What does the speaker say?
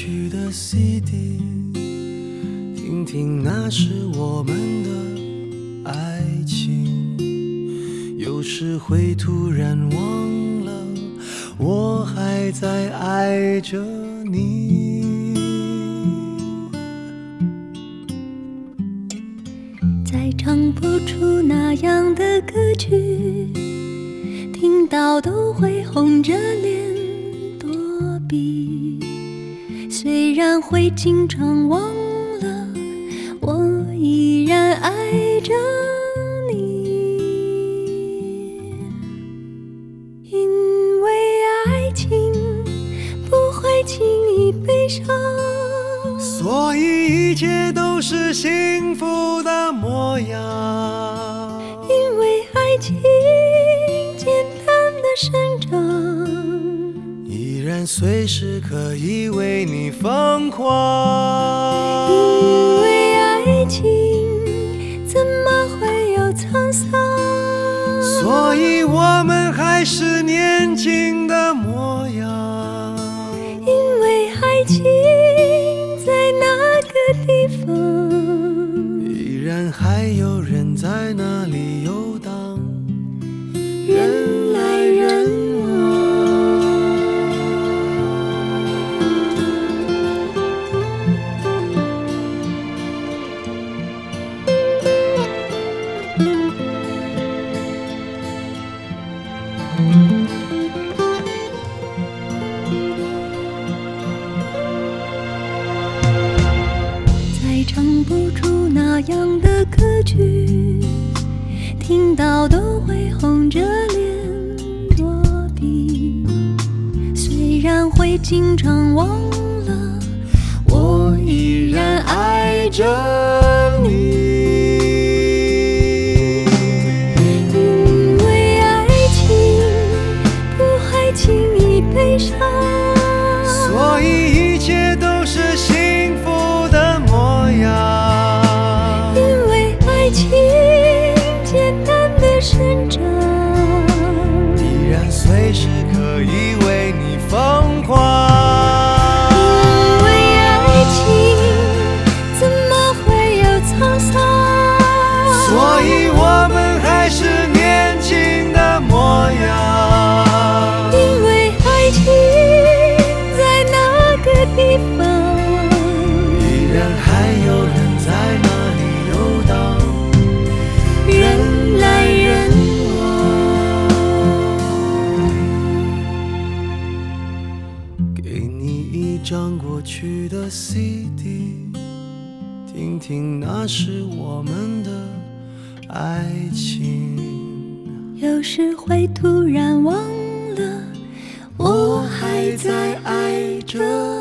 去的 CD， 听听那是我们的爱情。有时会突然忘了，我还在爱着你。 再唱不出那样的歌曲，听到都会红着脸躲避。虽然会经常忘了，我依然爱着你。因为爱情不会轻易悲伤， 所以一切都是幸福的模样。 因为爱情简单的生长， 依然随时可以为你疯狂。 因为爱情怎么会有沧桑， 所以我们还是年轻的模样。 因为爱情在那个地方， 依然还有人在那里游荡， 人来人往。再唱不出那样的歌曲，听到都会红着脸躲避。虽然会经常忘了，我依然爱着你。因为爱情不会轻易悲伤， 所以一切都是幸福的模样。 因为爱情简单的生长， 依然随时可以为你疯狂。 因为爱情怎么会有沧桑， 所以我们还是年轻的模样。 因为爱情在那个地方， 依然还有人在那里游荡， 人来人往。 给你一张过去的 CD， 听听那是我们的爱情。 有时会突然忘了，我还在爱着